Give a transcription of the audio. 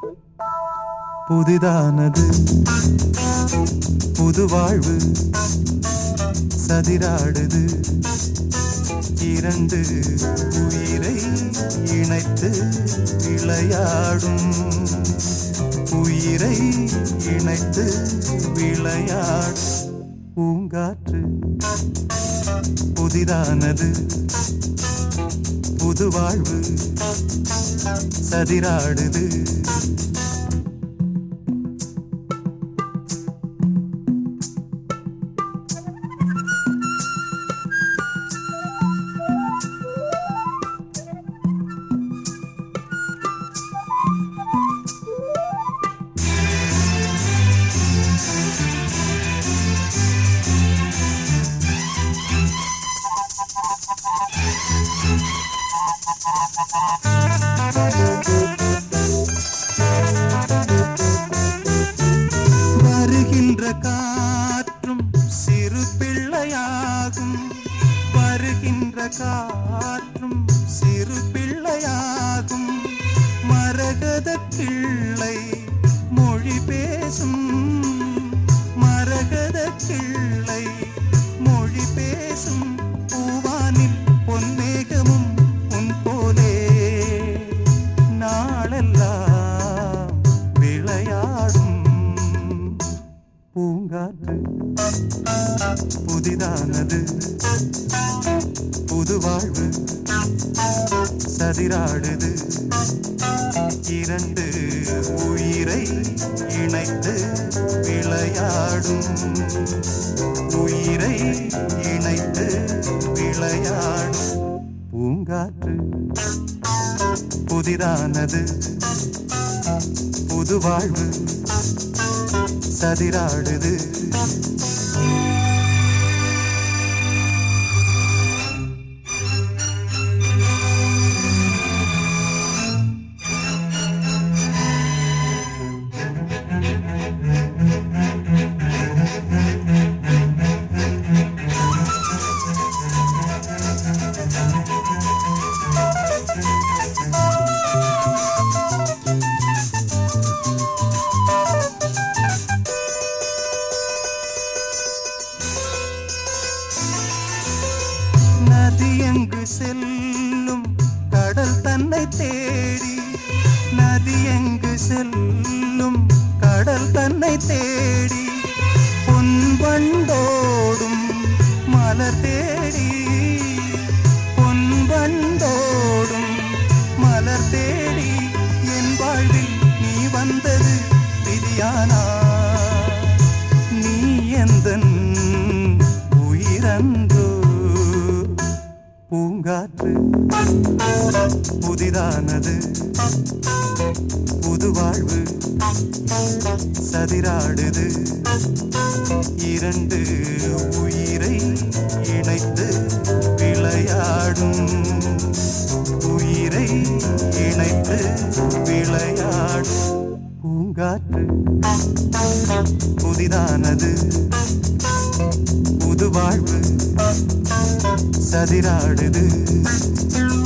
புதிதானது புது வாழ்வு சதிராடுது இரண்டு உயிரை இணைத்து விளையாடும் உயிரை இணைத்து விளையாடும் பூங்காற்று புதிதானது புது வாழ்வு சதிராடுது வருகின்ற காற்றும் சிறு பிள்ளையாகும் வருகின்ற காற்றும் சிறு பிள்ளையாகும் மரகத கிள்ளை மொழி பேசும் மரகத கிள்ளை மொழி பேசும் பூவானில் பொன்மேகமும் உன் போலே நாளெல்லாம் விளையாடும் பூங்காற்று புதிதானது புது வாழ்வு சதிராடுது இரண்டு உயிரை இணைத்து விளையாடும் உயிரை இணைத்து விளையாடும் பூங்காற்று புதிதானது புது வாழ்வு சதிராடுது நதி எங்கு செல்லும் கடல் தன்னை தேடி நதி எங்கு செல்லும் கடல் தன்னை தேடி பொன் வண்டோடும் மலர் தேடி பொன் வண்டோடும் மலர் தேடி என் வாழ்வில் நீ வந்தது விதியானா நீ எந்தன் உயிரன்றோ பூங்காற்று புதிதானது புது வாழ்வு சதிராடுது இரண்டு உயிரை இணைத்து விளையாடும் உயிரை இணைத்து விளையாடும் பூங்காற்று புதிதானது புது வாழ்வு சதிராடுது